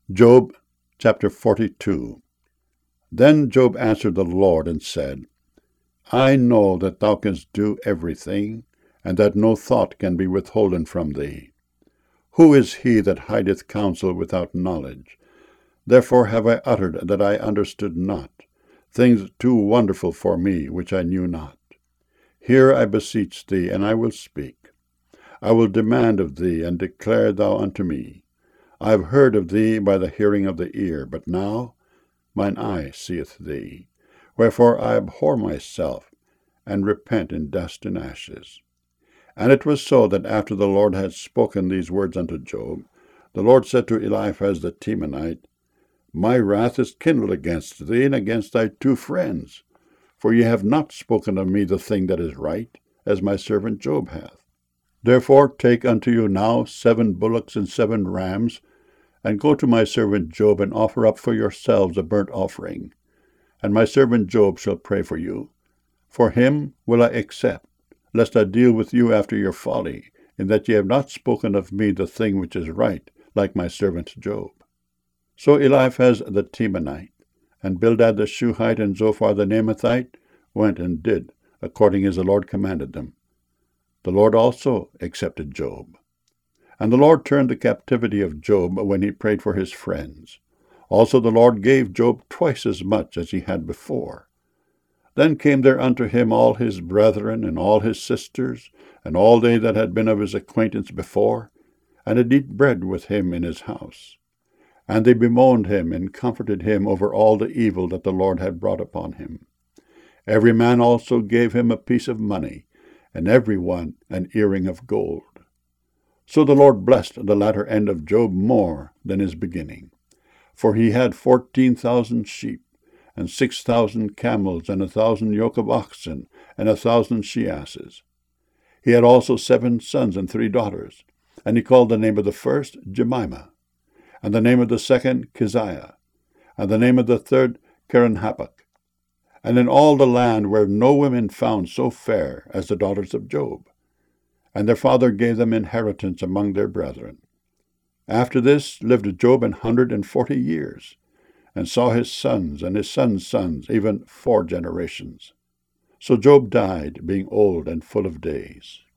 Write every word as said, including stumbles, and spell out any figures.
Job chapter forty-two. Then Job answered the Lord and said, I know that thou canst do everything, and that no thought can be withholden from thee. Who is he that hideth counsel without knowledge? Therefore have I uttered that I understood not, things too wonderful for me which I knew not. Hear, I beseech thee, and I will speak. I will demand of thee, and declare thou unto me. I have heard of thee by the hearing of the ear, but now mine eye seeth thee. Wherefore I abhor myself, and repent in dust and ashes. And it was so that after the Lord had spoken these words unto Job, the Lord said to Eliphaz the Temanite, My wrath is kindled against thee, and against thy two friends, for ye have not spoken of me the thing that is right, as my servant Job hath. Therefore take unto you now seven bullocks and seven rams, and go to my servant Job, and offer up for yourselves a burnt offering. And my servant Job shall pray for you. For him will I accept, lest I deal with you after your folly, in that ye have not spoken of me the thing which is right, like my servant Job. So Eliphaz the Temanite, and Bildad the Shuhite, and Zophar the Naamathite went and did according as the Lord commanded them. The Lord also accepted Job. And the Lord turned the captivity of Job when he prayed for his friends. Also the Lord gave Job twice as much as he had before. Then came there unto him all his brethren, and all his sisters, and all they that had been of his acquaintance before, and did eat bread with him in his house. And they bemoaned him, and comforted him over all the evil that the Lord had brought upon him. Every man also gave him a piece of money, and every one an earring of gold. So the Lord blessed the latter end of Job more than his beginning. For he had fourteen thousand sheep, and six thousand camels, and a thousand yoke of oxen, and a thousand she-asses. He had also seven sons and three daughters, and he called the name of the first Jemimah, and the name of the second Keziah, and the name of the third Kerenhappuch. And in all the land were no women found so fair as the daughters of Job. And their father gave them inheritance among their brethren. After this lived Job an hundred and forty years, and saw his sons and his sons' sons, even four generations. So Job died, being old and full of days.